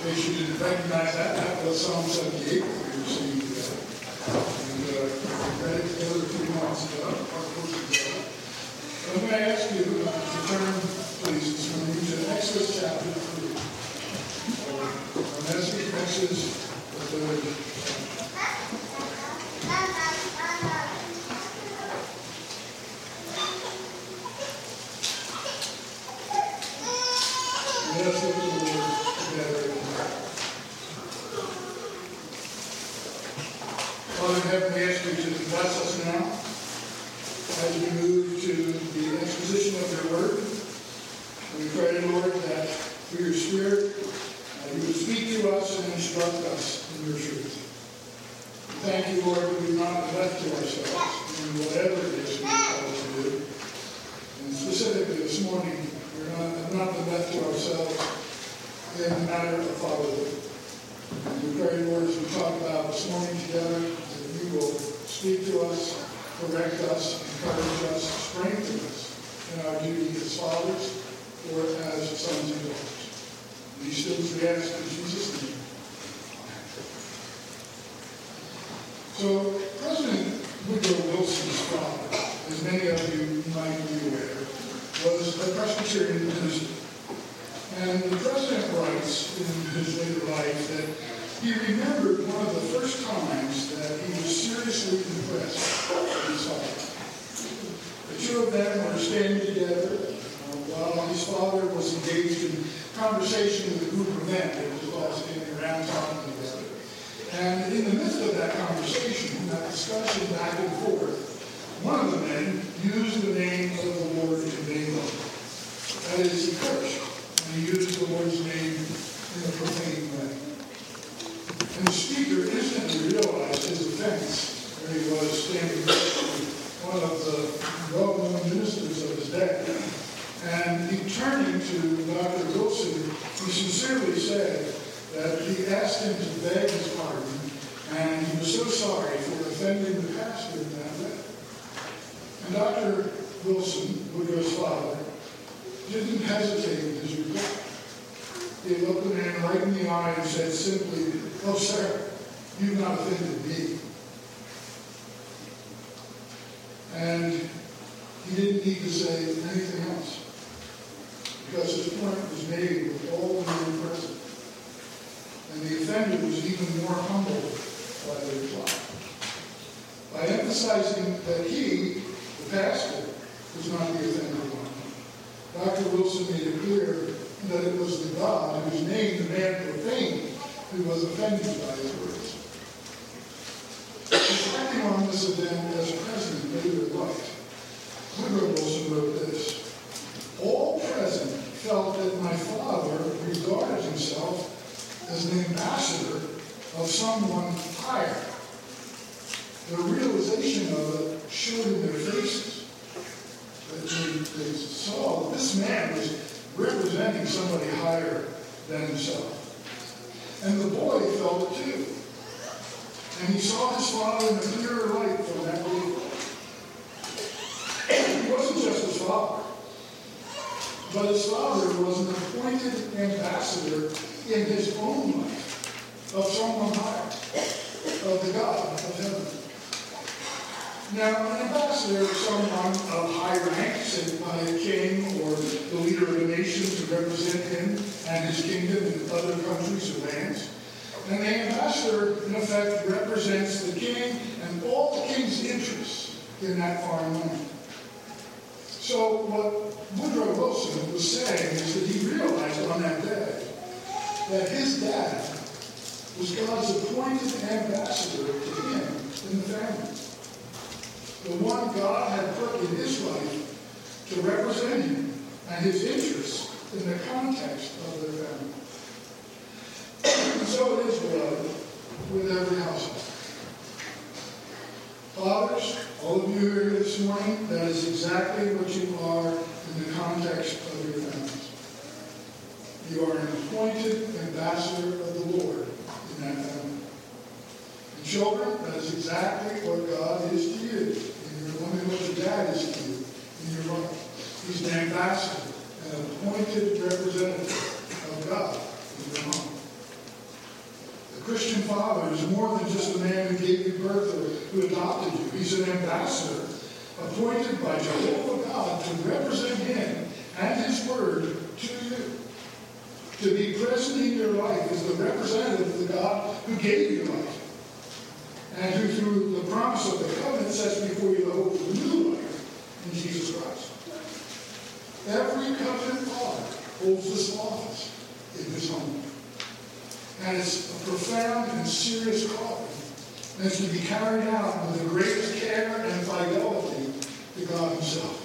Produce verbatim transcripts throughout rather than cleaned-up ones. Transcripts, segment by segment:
case you didn't recognize that, that was Psalm seventy-eight that we were singing together. And uh, we read it together a few months ago, or close together. I'm going to ask you to turn, please, this morning to Exodus chapter three. Our message, Exodus, the third chapter. Let us look at the Lord together. Father in heaven, we ask you to bless us now as we move to the exposition of your word. And we pray, Lord, that through your Spirit, uh, you would speak to us and instruct us in your truth. We thank you, Lord, that we're not left to ourselves in whatever it is we are called to do. And specifically this morning, we're not, not been left to ourselves in the matter of fatherhood. And we pray, Lord, as we talk about this morning together, that you will speak to us, correct us, encourage us, strengthen us in our duty as fathers or as sons and daughters. These things we ask in Jesus' name. So, President Woodrow Wilson's father, as many of you might be aware, was a Presbyterian minister. And the president writes in his later life that he remembered one of the first times that he was seriously impressed with his father. The two of them were standing together uh, while his father was engaged in conversation with a group of men. They were all standing around talking together. And in the midst of that conversation, that discussion back and forth, one of the men used the name of the Lord in vain. That is, he cursed. And he used the Lord's name in a profane way. And the speaker instantly realized his offense when he was standing next to one of the well-known ministers of his day. And he turning to Doctor Wilson, he sincerely said that he asked him to beg his pardon, and he was so sorry for offending the pastor in that way. And Doctor Wilson, Woodrow's father, didn't hesitate in his reply. He looked the man right in the eye and said simply, "Oh, sir, you've not offended me." And he didn't need to say anything else, because his point was made with all the men present. And the offender was even more humbled by the reply. By emphasizing that he, the pastor, was not the offended one, Doctor Wilson made it clear that it was the God whose name the man profaned who was offended by his words. Reflecting on this event as president later in life, Woodrow Wilson wrote this: "All present felt that my father regarded himself as an ambassador of someone higher. The realization of it showed in their faces. That they, they saw that this man was representing somebody higher than himself. And the boy felt it too. And he saw his father in a clearer light from that day. He wasn't just his father, but his father was an appointed ambassador in his own life of someone higher, of the God of heaven. Now, an ambassador is someone of high rank, sent by a king or the leader of a nation to represent him and his kingdom in other countries or lands. And the ambassador, in effect, represents the king and all the king's interests in that foreign land. So what Woodrow Wilson was saying is that he realized on that day that his dad was God's appointed ambassador to him in the family. The one God had put in his life to represent him and his interests in the context of their family. And so it is, beloved, with every household. Fathers, all of you who are here this morning, that is exactly what you are in the context of your families. You are an appointed ambassador of the Lord in that family. And children, that is exactly what God is to you. And you're wondering what your dad is to you in your life. He's an ambassador, an appointed representative of God in your home. Christian father is more than just a man who gave you birth or who adopted you. He's an ambassador appointed by Jehovah God to represent him and his word to you. To be present in your life as the representative of the God who gave you life, and who through the promise of the covenant sets before you the hope of new life in Jesus Christ. Every covenant father holds this office in his home. And it's a profound and serious calling, and it's to be carried out with the greatest care and fidelity to God himself.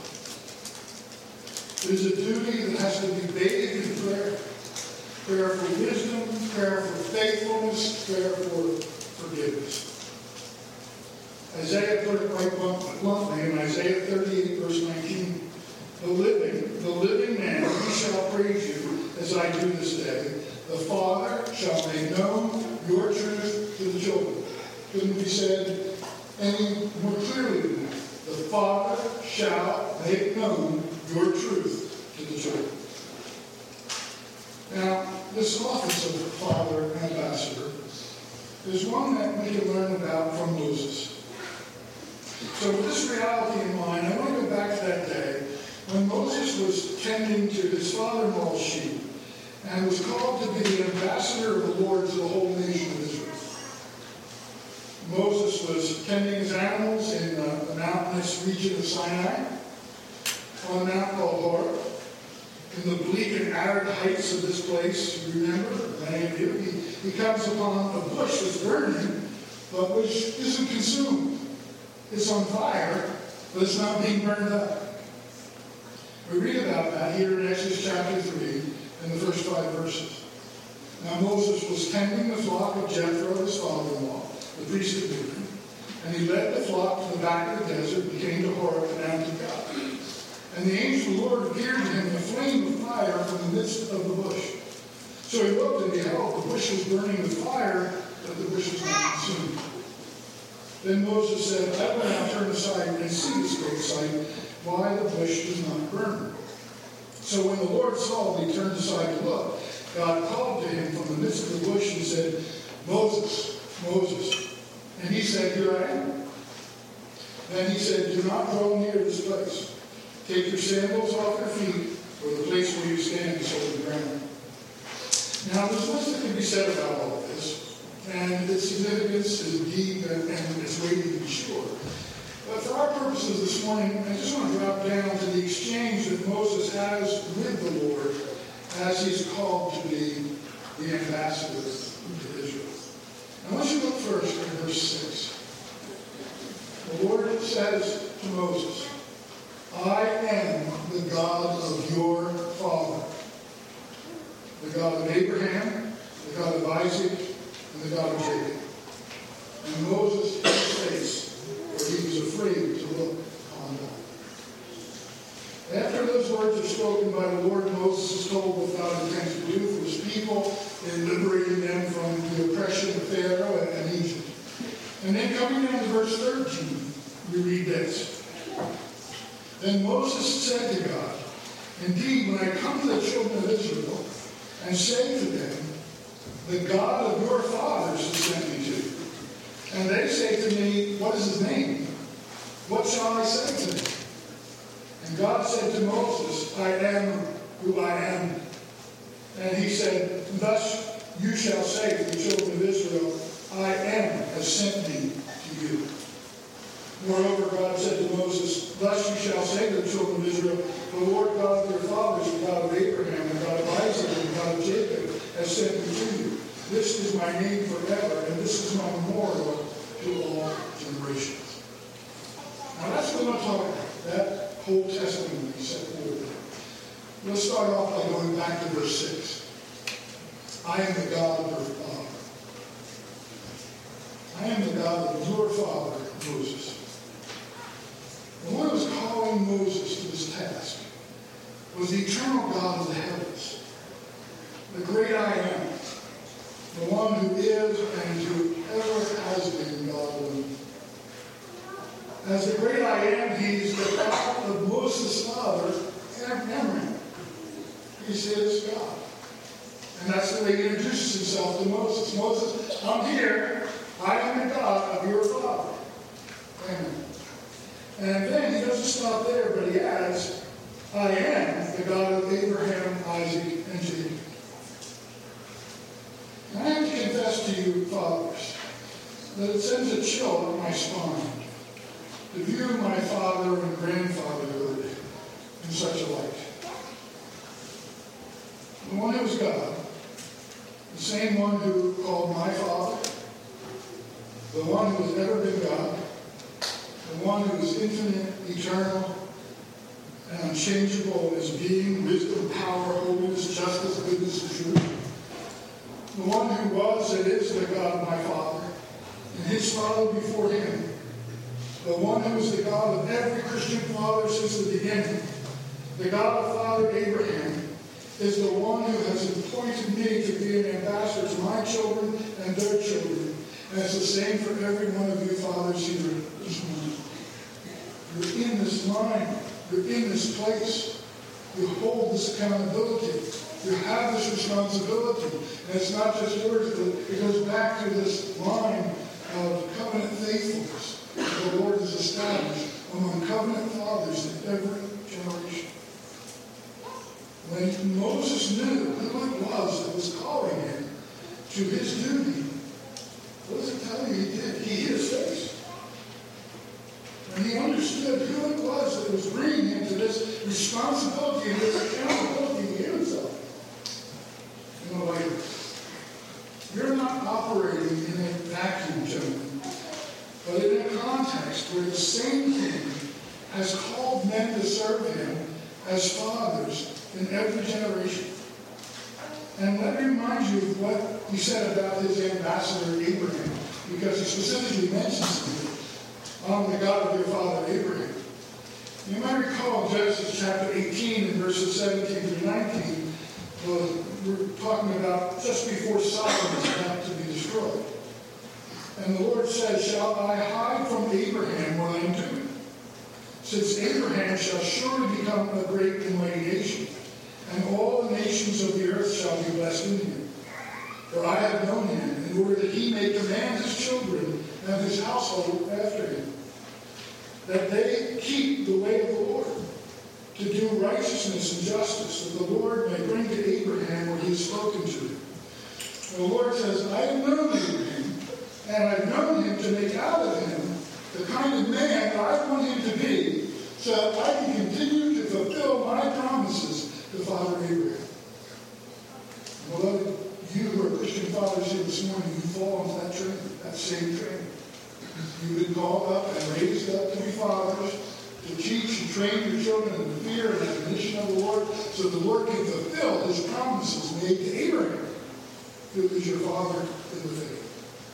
It is a duty that has to be bathed in prayer. Prayer for wisdom, prayer for faithfulness, prayer for forgiveness. Isaiah put it right bluntly in Isaiah thirty-eight, verse nineteen. The living, the living man, he shall praise you as I do this day. The Father shall make known your truth to the children. Couldn't be said any more clearly than that. The Father shall make known your truth to the children. Now, this office of father ambassador is one that we can learn about from Moses. So with this reality in mind, I want to go back to that day when Moses was tending to his father-in-law's sheep and was called to be the ambassador of the Lord to the whole nation of Israel. Moses was tending his animals in uh, the mountainous region of Sinai, on a mount called Horeb. In the bleak and arid heights of this place, you remember, many of you, he, he comes upon a bush that's burning, but which isn't consumed. It's on fire, but it's not being burned up. We read about that here in Exodus chapter three, in the first five verses. Now Moses was tending the flock of Jethro, his father-in-law, the priest of Midian, and he led the flock to the back of the desert and came to Horeb, the mount of God. And the angel of the Lord appeared to him in a flame of fire from the midst of the bush. So he looked, and behold, the bush was burning with fire, but the bush was not consumed. Then Moses said, I will now turn aside and see this great sight, why the bush does not burn. So when the Lord saw that he turned aside to look, God called to him from the midst of the bush and said, Moses, Moses. And he said, Here I am. Then he said, Do not go near this place. Take your sandals off your feet, for the place where you stand is holy ground. Now, there's much that can be said about all of this, and its significance is deep and, and it's weighty to be sure. But for our purposes this morning, I just want to drop down to the exchange that Moses has with the Lord as he's called to be the ambassador to Israel. I want you to look first at verse six. The Lord says to Moses, I am the God of your father, the God of Abraham, the God of Isaac, and the God of Jacob. And Moses hid his face, for he was afraid to look on God. After those words are spoken by the Lord, Moses is told what God intends to do for his people in liberating them from the oppression of Pharaoh and Egypt. And then coming down to verse thirteen, we read this. Then Moses said to God, Indeed, when I come to the children of Israel and say to them, The God of your fathers has sent me to you, and they say to me, What is his name? What shall I say to them? And God said to Moses, I am who I am. And he said, Thus you shall say to the children of Israel, I am has sent me to you. Moreover, God said to Moses, Thus you shall say to the children of Israel, The Lord God of your fathers, the God of Abraham, the God of Isaac, and the God of Jacob, has sent me to you. This is my name forever, and this is my memorial to all generations. Now that's what I'm talking about, that whole testimony set forth. Let's start off by going back to verse six. I am the God of your father. I am the God of your father, Moses. The one who was calling Moses to this task was the eternal God of the heavens, the great I am, the one who is and who ever has been God alone. As the great I am, he's the God of Moses' father, Abraham. He's his God. And that's the way he introduces himself to Moses. Moses, I'm here. I am the God of your father. Amen. And then he doesn't stop there, but he adds, I am the God of Abraham, Isaac, and Jacob. And I have to confess to you, fathers, that it sends a chill up my spine to view my father and grandfatherhood in such a light. The one who is God, the same one who called my father, the one who has ever been God, the one who is infinite, eternal, and unchangeable in his being, wisdom, power, holiness, justice, goodness, and truth. The one who was and is the God of my father, and his father before him. The one who is the God of every Christian father since the beginning. The God of Father Abraham is the one who has appointed me to be an ambassador to my children and their children. And it's the same for every one of you fathers here this morning. You're in this line. You're in this place. You hold this accountability. You have this responsibility. And it's not just yours, but it goes back to this line of covenant faithfulness that the Lord has established among covenant fathers in every generation. When Moses knew who it was that was calling him to his duty, what does it tell you he did? He hid his face. When he understood who it was that was bringing him to this responsibility and this accountability, he hid himself. You know, like, you're not operating in a vacuum, gentlemen, but in a context where the same King has called men to serve him as fathers in every generation. And let me remind you of what he said about his ambassador Abraham, because he specifically mentions him. I'm the God of your father Abraham. You might recall Genesis chapter eighteen and verses seventeen through nineteen, well, we're talking about just before Sodom is about to be destroyed. And the Lord says, shall I hide from Abraham what I am doing? Since Abraham shall surely become a great and mighty nation, and all the nations of the earth shall be blessed in him. For I have known him, in order that he may command his children and his household after him, that they keep the way of the Lord, to do righteousness and justice, that the Lord may bring to Abraham what he has spoken to him. And the Lord says, I have known Abraham, and I have known him to make out of him the kind of man that I want him to be, so that I can continue to fulfill my promises to Father Abraham. Beloved, you who are Christian fathers here this morning, you fall into that train, that same train. You've been called up and raised up to be fathers, to teach and train your children in the fear and admonition of the Lord, so the Lord can fulfill his promises made to Abraham, who is your father in the faith.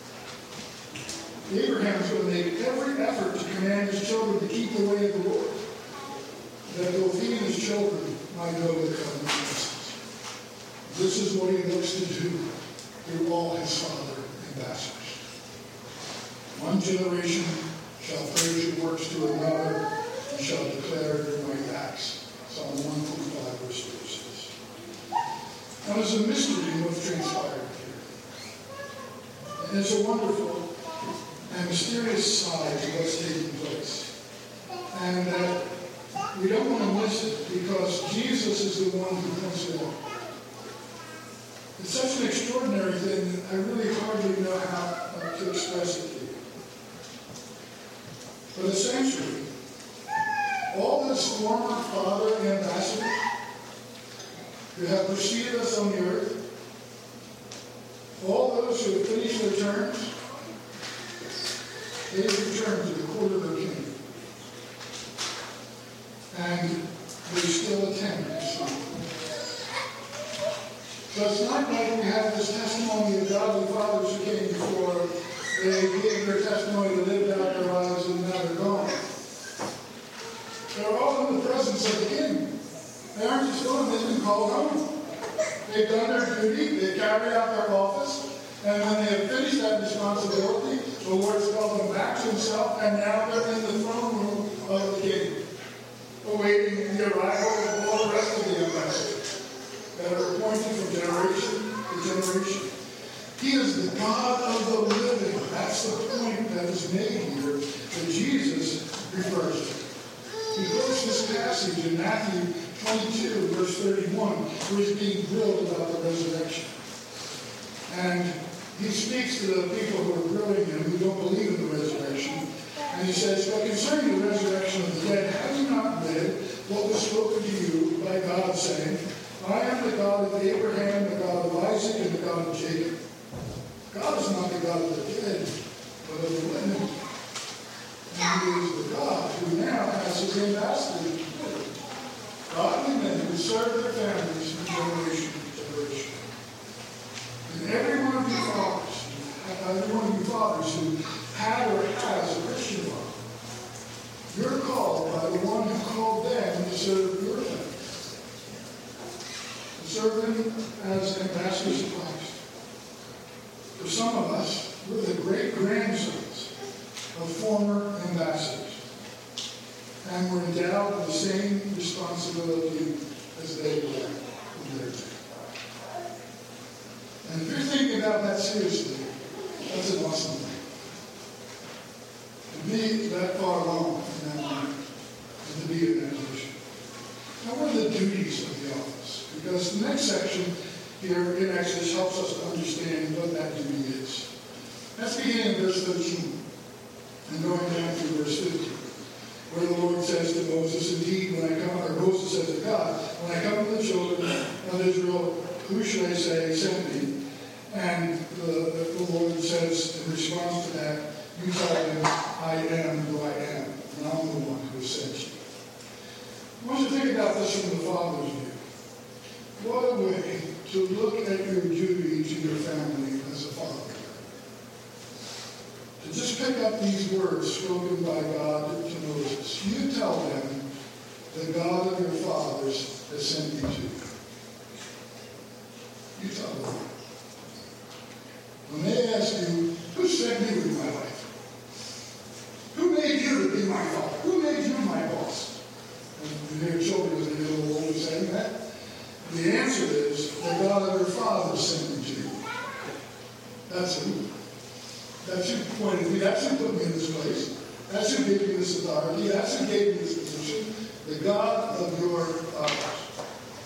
Abraham is going to make every effort to command his children to keep the way of the Lord, that both he and his children might know the covenant blessings. This is what he looks to do through all his father ambassadors. One generation shall praise your works to another, and shall declare your mighty acts. Psalm one forty-five, verse thirty-six. Now there's a mystery what's transpired here. And it's a wonderful and mysterious side to what's taking place. And that uh, we don't want to miss it, because Jesus is the one who points it out. It's such an extraordinary thing that I really hardly know how uh, to express it to you. But essentially, all this former father and ambassador who have preceded us on the earth, all those who have finished their terms, they return to the court of their king. And they still attend his son. So it's not like we have this testimony of godly fathers who came before. They gave their testimony, they lived out their lives, and now they're gone. They're all in the presence of the king. They aren't just gone, they've been called home. They've done their duty, they've carried out their office, and when they have finished that responsibility, the Lord's called them back to himself, and now they're in the throne room of the king, awaiting the arrival of all the rest of the ambassadors that are appointed from generation generation. He is the God of the living. That's the point that is made here that Jesus refers to. He quotes this passage in Matthew twenty-two, verse thirty-one, where he's being grilled about the resurrection. And he speaks to the people who are grilling him, who don't believe in the resurrection. And he says, but concerning the resurrection of the dead, have you not read what was spoken to you by God, saying, I am the God of Abraham, the God of Isaac, and the God of Jacob. God is not the God of the dead, but of the living. And he is the God who now has his ambassadors to do. Godly men who serve their families from generation to generation. And every one of you fathers, every one of you fathers who had or has a Christian father, you're called by the one who called them to serve your family. To serve them as ambassadors of Christ. For some of us, we're the great-grandsons of former ambassadors. And we're endowed with the same responsibility as they were in their day. And if you're thinking about that seriously, that's an awesome thing. To be that far along in that life, and to be in that position. Now, what are the duties of the office? Because the next section here in Exodus helps us to understand what that duty is. Let's begin in verse thirteen and going down through verse fifteen, where the Lord says to Moses, indeed, when I come, or Moses says to God, when I come to the children of Israel, who should I say sent me? And the, the, the Lord says in response to that, you tell them, I am who I am, and I'm the one who sent you. I want you to think about this from the Father's view. What a way to look at your duty to your family as a father. To just pick up these words spoken by God to Moses. You tell them, the God of your fathers has sent me to you. You tell them. When they ask you, who sent you in my life? Who made you to be my father? Who made you my boss? And you hear children as they get a little older saying that. The answer is, the God of your father sent me to you. That's who. That's who pointed me. That's who put me in this place. That's who gave me this authority. That's who gave me this position. The God of your fathers.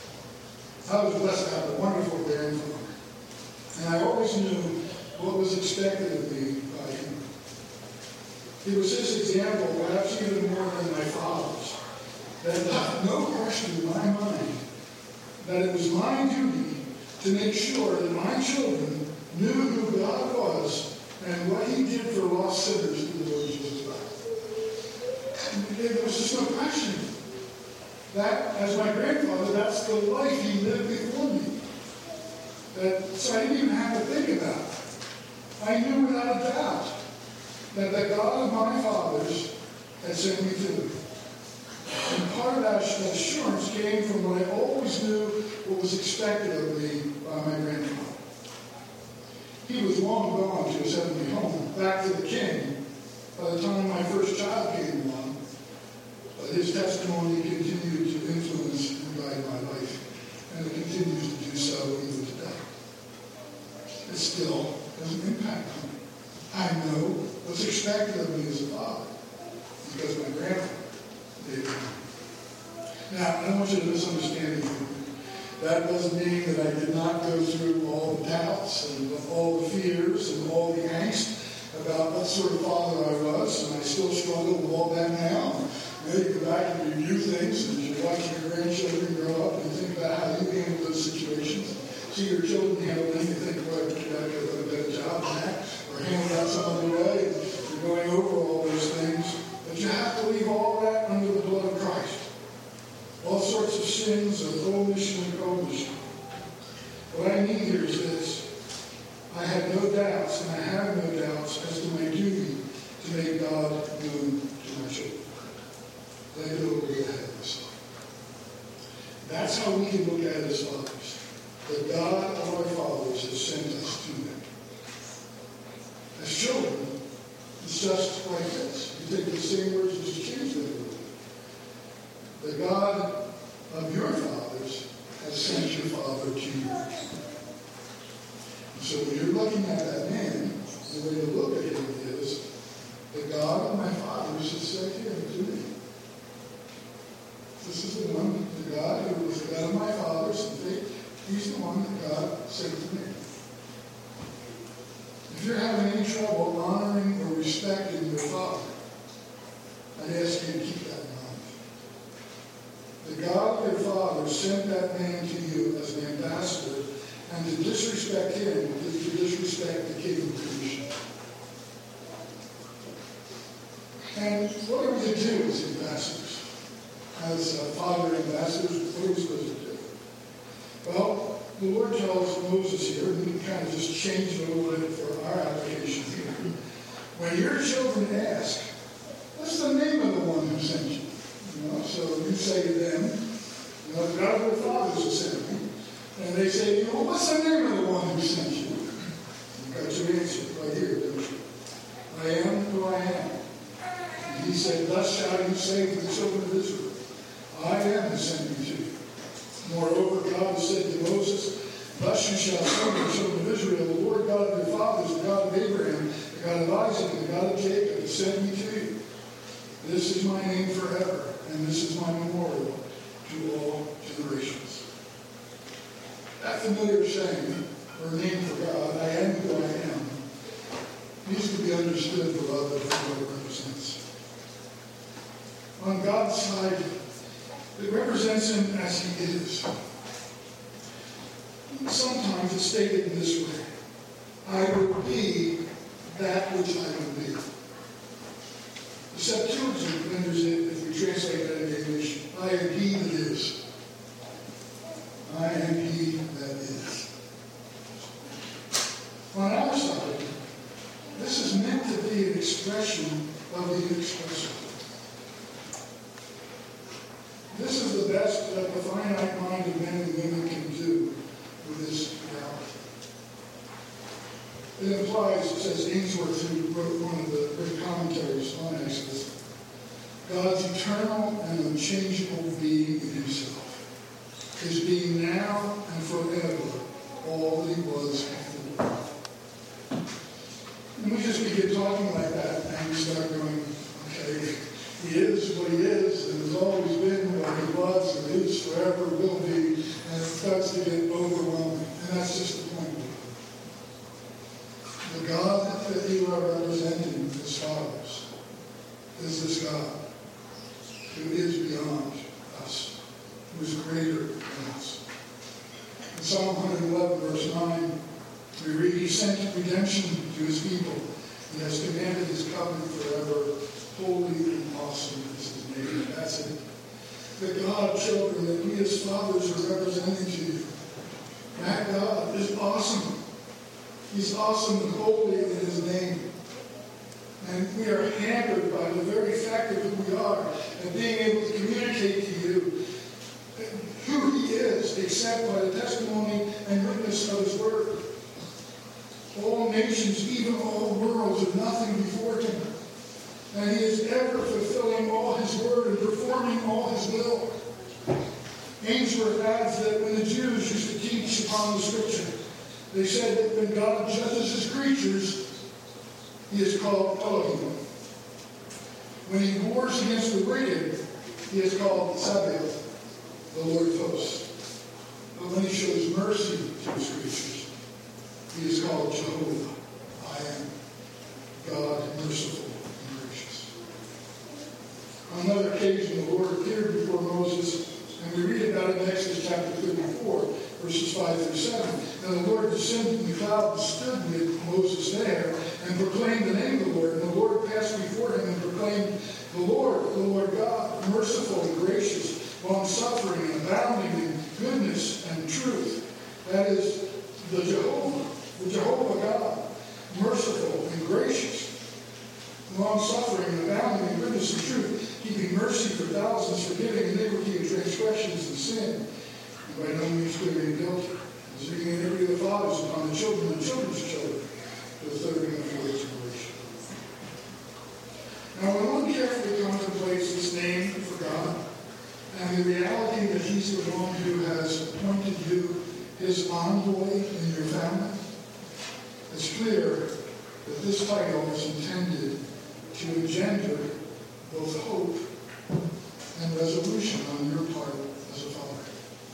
I was blessed to have a wonderful grandfather. And I always knew what was expected of me by him. It was his example, perhaps even more than my father's, that left no question in my mind that it was my duty to make sure that my children knew who God was and what he did for lost sinners through the Lord Jesus Christ. And there was just no question. That, as my grandfather, that's the life he lived before me. That, so I didn't even have to think about it. I knew without a doubt that the God of my fathers had sent me to him. And part of that assurance came from what I always knew what was expected of me by my grandfather. He was long gone to his heavenly home, back to the king, by the time my first child came along. But his testimony continued to influence and guide my life, and it continues to do so even today. It still has an impact on me. I know what's expected of me as a father, because my grandfather did. Now, I don't want you to misunderstand me. That doesn't mean that I did not go through all the doubts and all the fears and all the angst about what sort of father I was, and I still struggle with all that now. Maybe go back and review things as you watch your grandchildren grow up and think about how you handle those situations. See your children handle them, you think, boy, I could have done a better job than that, or handle that some other way. You're going over all those things. But you have to leave all that under the blood of Christ. All sorts of sins of omission and commission. What I need here is this. I have no doubts, and I have no doubts as to my duty to make God known to my children. Lay it over the head of myself. That's how we can look at it as fathers. The God of our fathers has sent us to them. As children, it's just like this. You take the same words and just change them a little bit. The God of your fathers has sent your father to you. So when you're looking at that man, the way to look at him is, the God of my fathers has said him to me. This is the one, the God who was the God of my fathers, and they, he's the one that God sent to me. If you're having any trouble honoring or respecting your father, I'd ask you to keep that in mind. The God of your father sent that man to you as an ambassador, and to disrespect him is to disrespect the King of creation. And what are we to do as ambassadors? As uh, father ambassadors, what are we supposed to do? Well, the Lord tells Moses here, and we can kind of just change it a little bit for our application here. When your children ask, what's the name of the one who sent you? You know, so you say to them, you know, the God of your fathers has sent me. And they say, you know, what's the name of the one who sent you? You've got your answer right here, don't you? I am who I am. And he said, thus shall you say to the children of Israel, I am who sent me to you. Moreover, God has said to Moses, thus you shall say to the children of Israel, the Lord God of your fathers, the God of Abraham, the God of Isaac, and the God of Jacob, has sent me to you. This is my name forever, and this is my memorial to all generations. That familiar saying, or name for God, I am who I am, needs to be understood, beloved, for what it represents. On God's side, it represents him as he is. Sometimes it's stated in this way, I will be that which I will be. The Septuagint renders it, if we translate that into English, I am he that is. I am he that is. On our side, this is meant to be an expression of the inexpressible. This is the best that the finite mind of men and women can do with this reality. It implies, it says Ainsworth, who wrote one of the great commentaries on Exodus, God's eternal and unchangeable being in himself, his being now and forever all that he was before. And we just begin talking like that, and we start going, okay, he is what he is, and has always been what he was, and is forever will be, and it starts to get overwhelming. And that's just the point. The God that you are representing as fathers is this God who is beyond us, who is greater than us. In Psalm one eleven, verse nine, we read, he sent redemption to his people. He has commanded his covenant forever. Holy and awesome is his name. That's it. The God, children, that we as fathers are representing to you. That God is awesome. He's awesome and holy in his name. And we are hampered by the very fact of who we are and being able to communicate to you who he is, except by the testimony and witness of his word. All nations, even all worlds, are nothing before him. And he is ever fulfilling all his word and performing all his will. Ainsworth adds that when the Jews used to teach upon the scripture, they said that when God judges his creatures, he is called Elohim. When he wars against the wicked, he is called Sabaoth, the Lord of hosts. But when he shows mercy to his creatures, he is called Jehovah. I am God, merciful and gracious. On another occasion, the Lord appeared before Moses, and we read about it in Exodus chapter thirty-four, verses five through seven. And the Lord descended in the cloud and stood with Moses there, and proclaimed the name of the Lord. And the Lord passed before him and proclaimed, the Lord, the Lord God, merciful and gracious, long-suffering and abounding in goodness and truth. That is the Jehovah, the Jehovah God, merciful and gracious, long-suffering and abounding in goodness and truth, keeping mercy for thousands, forgiving iniquity and transgressions and sin, and by no means clearing guilty, visiting iniquity of the fathers upon the children and children's children, to the third and the fourth generation. Now, when one carefully contemplates this name for God, and the reality that he's the one who has appointed you his envoy in your family, clear that this title is intended to engender both hope and resolution on your part as a father.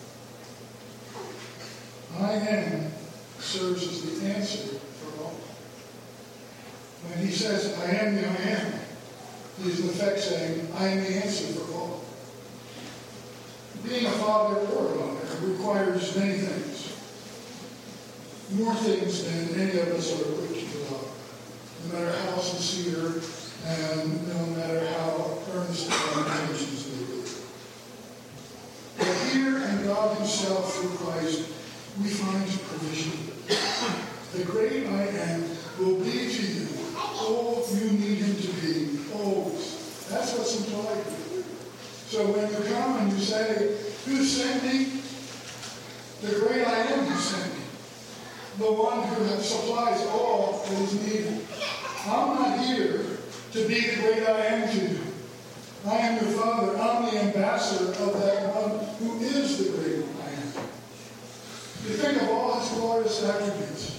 I am serves as the answer for all. When he says, I am the I am, he is in effect saying, I am the answer for all. Being a father or a mother requires many things. More things than any of us are equipped to do. No matter how sincere and no matter how earnest our intentions may be. But here in God himself through Christ, we find provision. The great I am will be to you all you need him to be, always. That's what's implied here. So when you come and you say, who sent me? The great I am who sent me. The one who supplies all that is needed. I'm not here to be the great I am to you. I am your Father. I'm the ambassador of that one who is the great I am. You think of all his glorious attributes.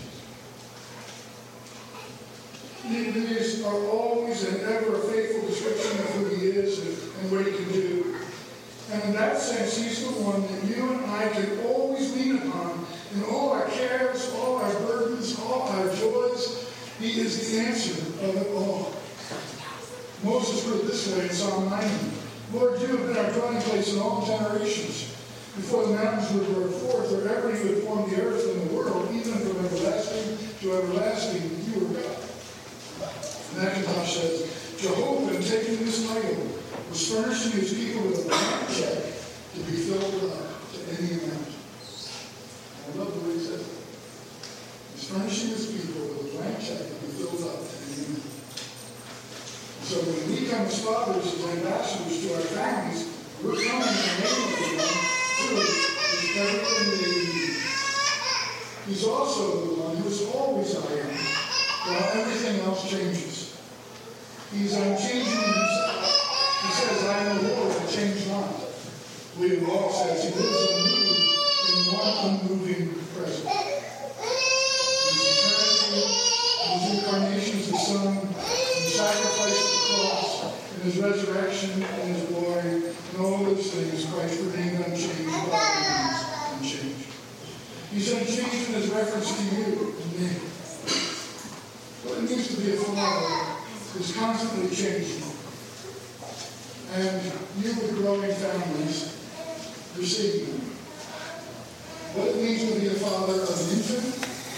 These are always and ever a faithful description of who he is and, and what he can do. And in that sense, he's the one that you and I can always lean upon in all our cares, all our burdens, all our joys. He is the answer of it all. Moses put it this way in Psalm ninety. Lord, you have been our dwelling place in all generations. Before the mountains were brought forth, or ever you had formed the earth and the world, even from everlasting to everlasting, you are God. Macintosh says, Jehovah, in taking this title, was furnishing his people with a blank check to be filled up to any amount. I love the way he says it. He's furnishing his people with a blank check to be filled up to any amount. So when we come as fathers, as ambassadors to our families, we're coming in the name of the one who is everything they need. He's also the one who is always I am, while everything else changes. He's unchanging himself. He says, I am the Lord, I change not. William Law says he lives unmoved in one unmoving presence. His eternity, his incarnation as the Son, his sacrifice at the cross, and his resurrection and his glory, and all those things, Christ remained unchanged, all remains unchanged. He's unchanged in his reference to you and me. What it means to be a father is constantly changing. And you with growing families receive them. What it means to be a father of an infant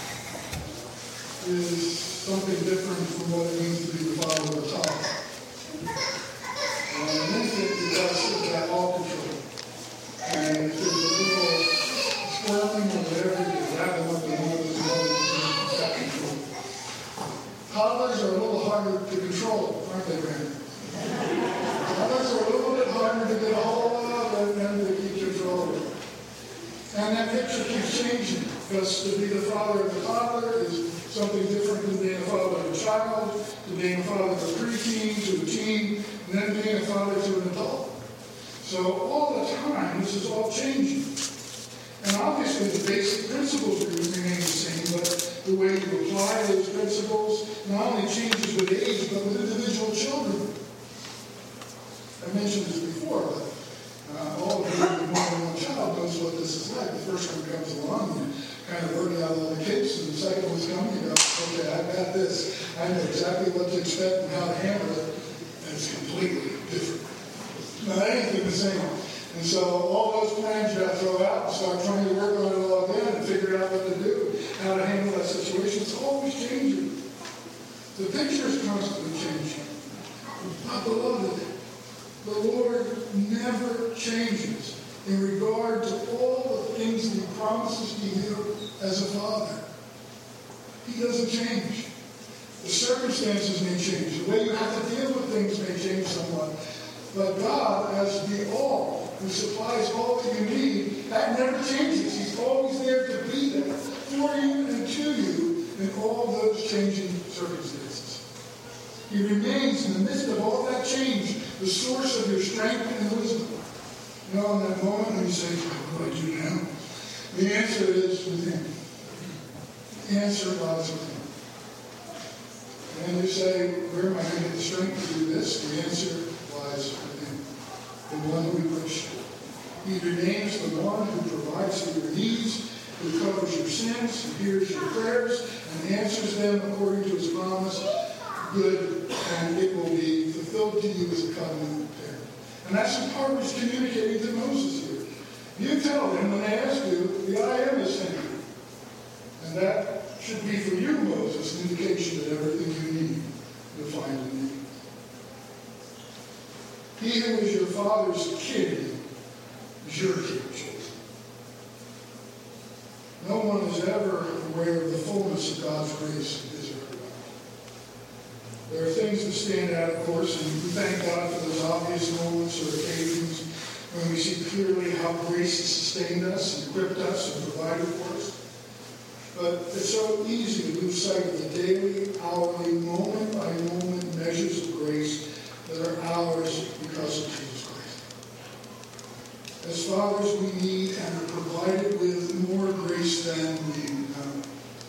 is something different from what it means to be the father of a child. Uh, an infant, you got to sit that all control. And if there's a little squirming or whatever, you grab them up and hold them and that control. Toddlers are a little harder to control, aren't they, Brandon? Toddlers are a little bit harder to get a hold of and to keep control of. And that picture keeps changing, because to be the father of a toddler is something different than being a father of a child, to being a father of a preteen, to a teen, and then being a father to an adult. So all the time, this is all changing. And obviously the basic principles remain the same, but the way you apply those principles not only changes with age, but with individual children. I mentioned this before, but uh, all of you who have more than one child knows what this is like. The first one comes along, and kind of working out all the kinks, and the second one's coming, you go, okay, I got this. I know exactly what to expect and how to handle it, and it's completely different. Not anything the same. And so all those plans you got to throw out and start trying to work on it all again and figure out what to do, how to handle that situation. It's always changing. The picture is constantly changing. My beloved, the Lord never changes in regard to all the things that he promises to you as a father. He doesn't change. The circumstances may change. The way you have to deal with things may change somewhat. But God, as the all, who supplies all that you need, that never changes. He's always there to be there for you and to you in all those changing circumstances. He remains in the midst of all that change, the source of your strength and wisdom. You know, in that moment when you say, what do I do now? The answer is with him. The answer lies with him. And you say, where am I going to get the strength to do this? The answer lies within the one who we worship. He names the one who provides for your needs, who covers your sins, who hears your prayers, and answers them according to his promise, good, and it will be fulfilled to you as a covenant parent. And that's the part he's communicating to Moses here. You tell them when they ask you, the I am is sent you. And that should be for you, Moses, an indication that everything you need, you'll find in me. He who is your father's king is your king, children. No one is ever aware of the fullness of God's grace in his or her life. There are things that stand out, of course, and we thank God for those obvious moments or occasions when we see clearly how grace has sustained us and equipped us and provided for us. But it's so easy to lose sight of the daily, hourly, moment-by-moment measures of grace that are ours because of Jesus Christ. As fathers, we need and are provided with more grace than we know.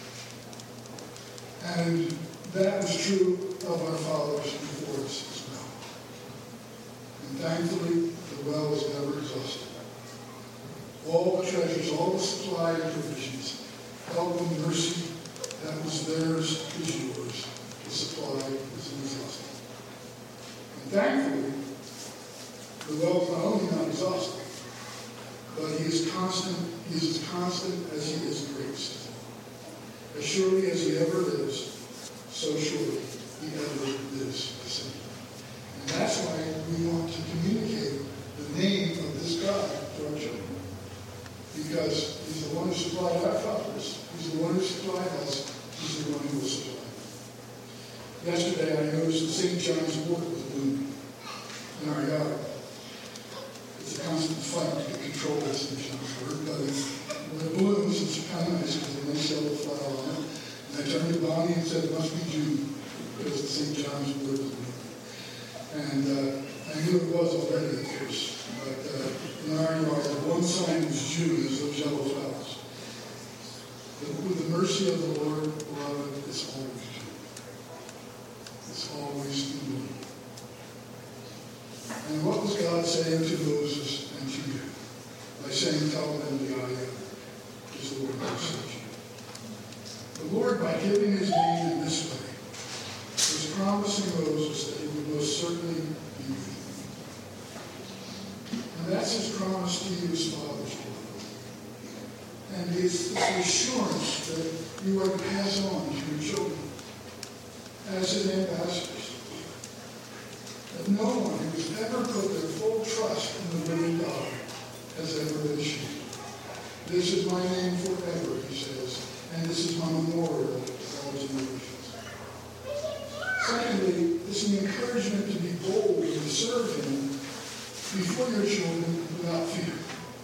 And that was true of our fathers before us as well. And thankfully, the well is never exhausted. All the treasures, all the supply and provisions, help and mercy that was theirs is yours. The supply is inexhaustible. And thankfully, the well is not only not exhausted, but he is constant, he is as constant as he is gracious. As surely as he ever is, so surely he ever is the same. And that's why we want to communicate the name of this God to our children. Because he's the one who supplied our fathers. He's the one who supplied us. He's the one who will supply. Yesterday I noticed that Saint John's wort was blooming in our yard. It's a constant fight to control this Saint John's wort, but when it blooms, it's kind of nice because they nice yellow flower on it. And I turned to Bonnie and said, it must be June, because the Saint John's wort was blooming. And uh, I knew it was already at first. But uh, in our yard, one sign was June, is those yellow flowers. But with the mercy of the Lord, beloved, it's always June. It's always in bloom. And what was God saying to Moses and to you? By saying, tell them the I am is the Lord who sent you. The Lord, by giving his name in this way, was promising Moses that he would most certainly be with him. And that's his promise to you as fathers. And it's the assurance that you are to pass on to your children as his ambassadors. That no one who has ever put their full trust in the living God has ever been ashamed. This is my name forever, he says, and this is my memorial to all generations. Secondly, it's an encouragement to be bold and to serve him before your children without fear.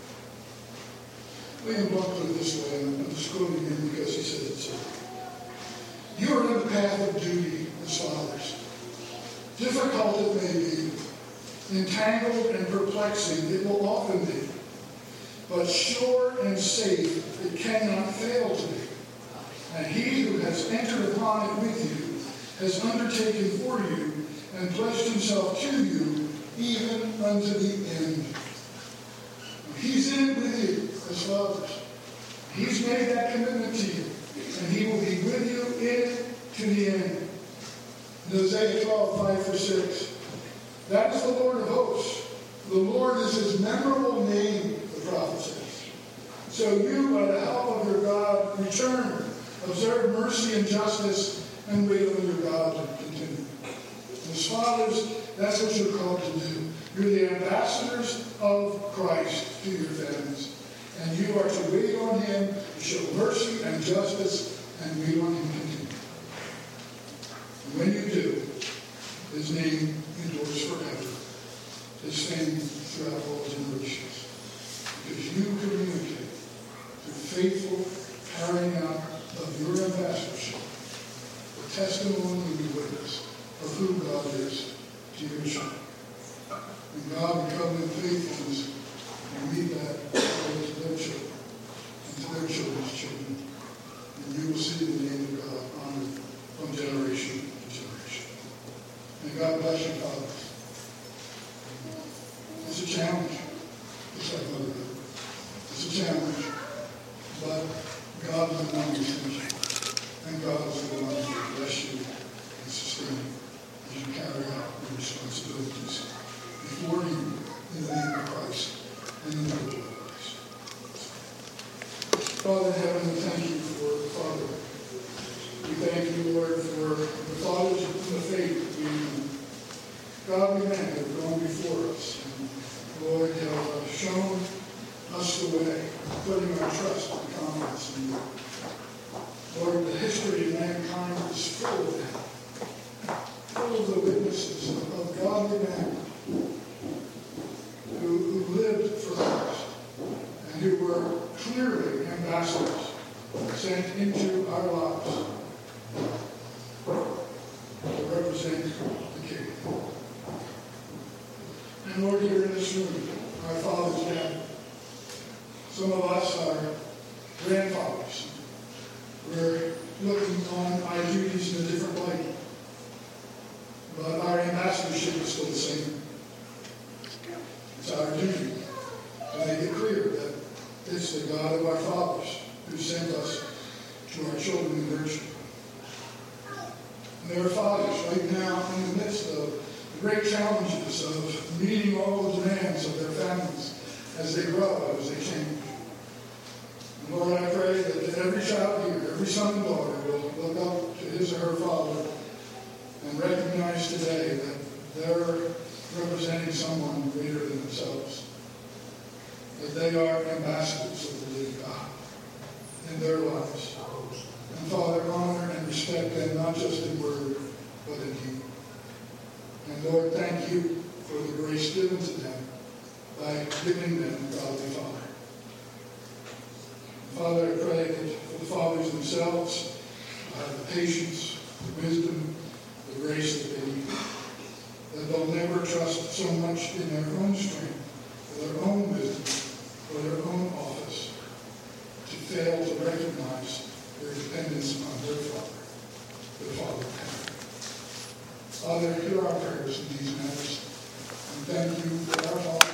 William Buck put it this way, and I'm just quoting him because he says it so. You are in the path of duty as fathers. Difficult it may be, entangled and perplexing it will often be, but sure and safe it cannot fail to be. And he who has entered upon it with you has undertaken for you and pledged himself to you even unto the end. He's in it with you as fathers. He's made that commitment to you, and he will be with you in it to the end. In Isaiah twelve, five through six, that is the Lord of hosts. The Lord is his memorable name, the prophet says. So you, by the help of your God, return, observe mercy and justice, and wait on your God to continue. As fathers, that's what you're called to do. You're the ambassadors of Christ to your families. And you are to wait on him, to show mercy and justice, and wait on him to continue. And when you do, his name endures forever. His fame throughout all generations. Because you communicate through faithful carrying out of your ambassadorship the testimony you witness of who God is to your children. And God, in covenant faithfulness, will meet that to their children and to their children's children. And you will see the name of God honored from generation to thank you, Lord, for the fathers in the faith, the godly men that have gone before us. And Lord, you have shown us the way, putting our trust and confidence in you. Lord, the history of mankind is full of them, full of the witnesses of godly men who, who lived for Christ and who were clearly ambassadors sent into our lives to represent the King. And Lord, here in this room, our fathers gathered. Some of us are grandfathers. We're looking on our duties in a different light. But our ambassadorship is still the same. It's our duty to make it clear that it's the God of our fathers who sent us to our children in virtue. And there are fathers right now in the midst of the great challenges of meeting all the demands of their families as they grow, as they change. And Lord, I pray that every child here, every son and daughter will look up to his or her father and recognize today that they're representing someone greater than themselves. That they are ambassadors of the living God in their lives. And Father, honor and respect them not just in word, but in deed. And Lord, thank you for the grace given to them by giving them a godly Father. Father, I pray that for the fathers themselves, uh, the patience, the wisdom, the grace that they need, that they'll never trust so much in their own strength, or their own wisdom, or their own office, to fail to recognize their dependence on their Father, the Father of heaven. Father, hear our prayers in these matters, and thank you for our Father.